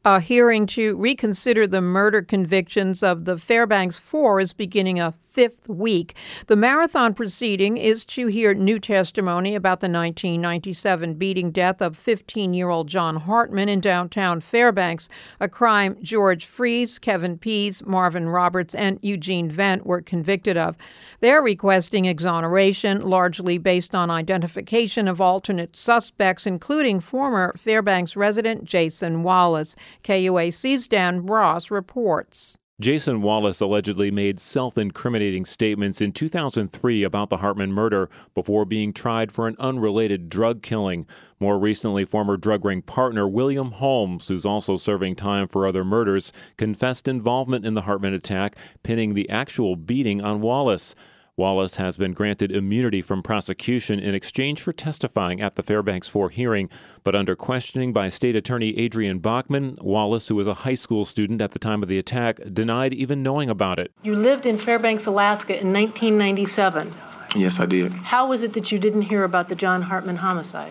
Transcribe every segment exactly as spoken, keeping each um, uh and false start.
A hearing to reconsider the murder convictions of the Fairbanks Four is beginning a fifth week. The marathon proceeding is to hear new testimony about the nineteen ninety-seven beating death of fifteen-year-old John Hartman in downtown Fairbanks, a crime George Freese, Kevin Pease, Marvin Roberts, and Eugene Vent were convicted of. They're requesting exoneration, largely based on identification of alternate suspects, including former Fairbanks resident Jason Wallace. K U A C's Dan Bross reports. Jason Wallace allegedly made self-incriminating statements in two thousand three about the Hartman murder before being tried for an unrelated drug killing. More recently, former drug ring partner William Holmes, who's also serving time for other murders, confessed involvement in the Hartman attack, pinning the actual beating on Wallace. Wallace has been granted immunity from prosecution in exchange for testifying at the Fairbanks Four hearing, but under questioning by State Attorney Adrian Bachman, Wallace, who was a high school student at the time of the attack, denied even knowing about it. You lived in Fairbanks, Alaska in nineteen ninety-seven. Yes, I did. How was it that you didn't hear about the John Hartman homicide?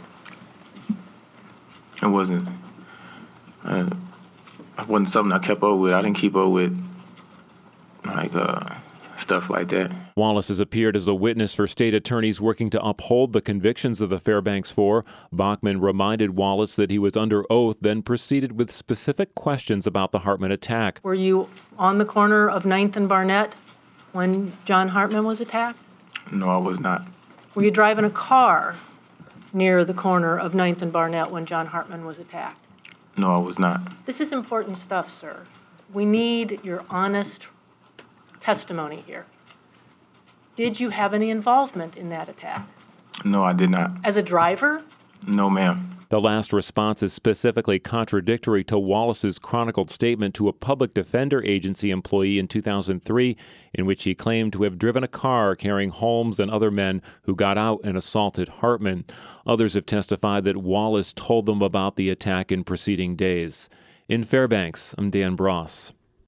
It wasn't. Uh, it wasn't something I kept up with. I didn't keep up with, like, uh... stuff like that. Wallace has appeared as a witness for state attorneys working to uphold the convictions of the Fairbanks Four. Bachman reminded Wallace that he was under oath, then proceeded with specific questions about the Hartman attack. Were you on the corner of ninth and Barnett when John Hartman was attacked? No, I was not. Were you driving a car near the corner of ninth and Barnett when John Hartman was attacked? No, I was not. This is important stuff, sir. We need your honest testimony here. Did you have any involvement in that attack? No, I did not. As a driver? No, ma'am. The last response is specifically contradictory to Wallace's chronicled statement to a public defender agency employee in two thousand three, in which he claimed to have driven a car carrying Holmes and other men who got out and assaulted Hartman. Others have testified that Wallace told them about the attack in preceding days. In Fairbanks, I'm Dan Bross.